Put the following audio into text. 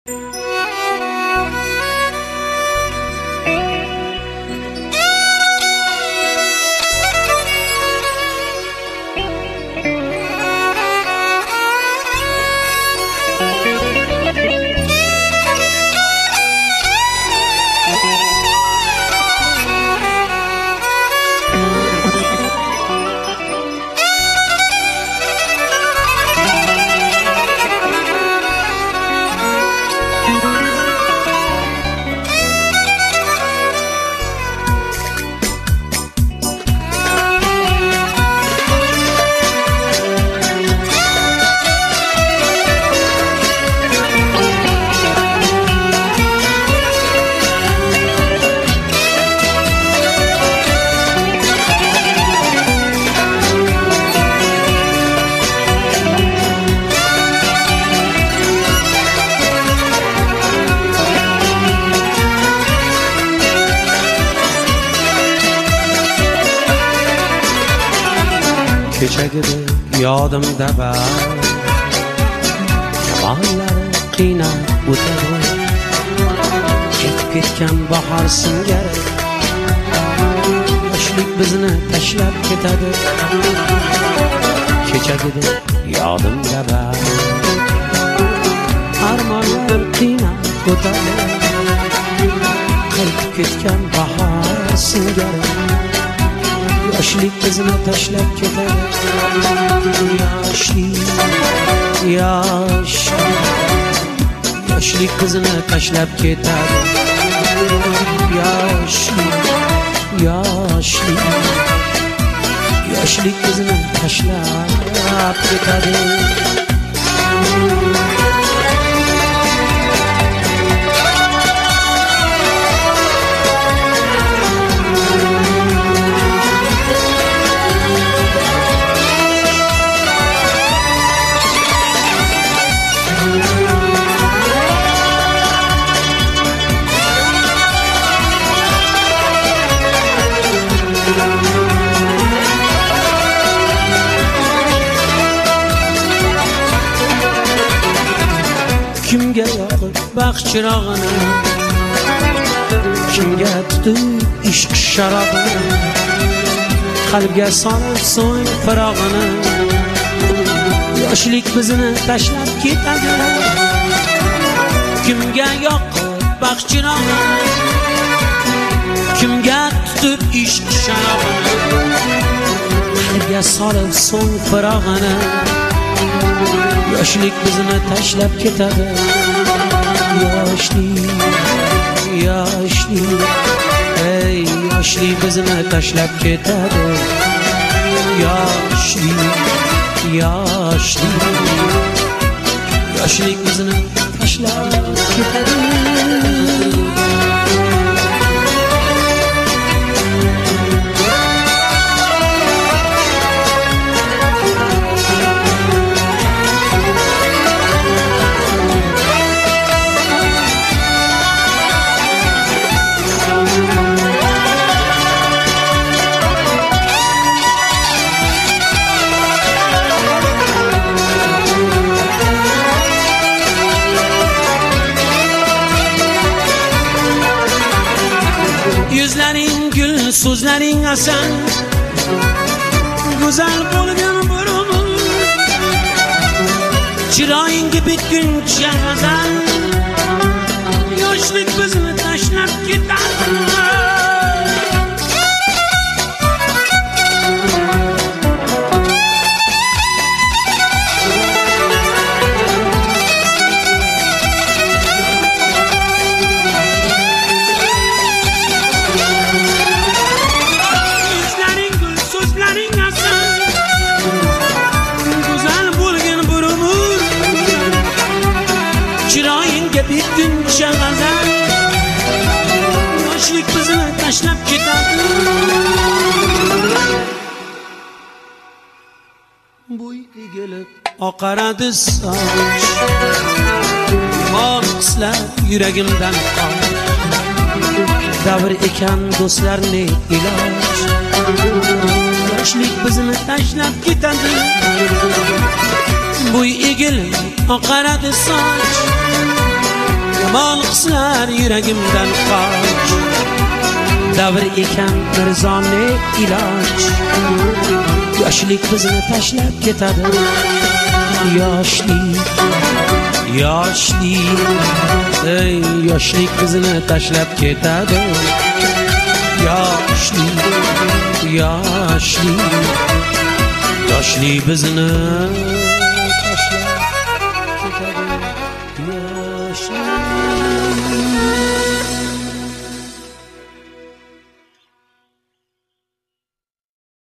Kechagida yodimda bor Shamollar qiynab o'tadi Ketib ketgan bahor singari Yoshlik bizni tashlab ketadi Kechagida yodimda bor Armonlar qiynab o'tadi Ketib ketgan bahor singari Yoshlik bizni tashlab ketadi Yoshlik bizni tashlab ketadi Yoshlik bizni tashlab ketadi Kimga yoqib baxt chirog'ini Kimga tutib ishq sharobini Qalbga solib so'ng firog'ini Yoshlik bizni tashlab ketadi Kimga yoqib baxt chirog'ini Kimga tutib ishq sharobini Qalbga solib so'ng firog'ini Yoshlik bizni tashlab ketadi Yoshlik bizni tashlab ketadi Yoshlik bizni tashlab ketadi Yuzlaring gul, so'zlaring asal Go'zal bo'lgan burun Chiroyingga bitguncha g'azal Yoshlik bizni tashlab ketadi bitguncha g'azal Yoshlik bizni tashlab ketadi Bo'y egilib oqaradi soch Mo'qislar yuragimdan qoch Davr ekan do'stlarni iloj Yoshlik bizni tashlab ketadi Bo'y egilib oqaradi soch yomon hislar yuragimdan qoch. Davr ekan mirzoni iloj, yoshlik bizni tashlab ketadi. Yoshlik, yoshlik, ey yoshlik bizni tashlab ketadi. Yoshlik, yoshlik, yoshlik bizni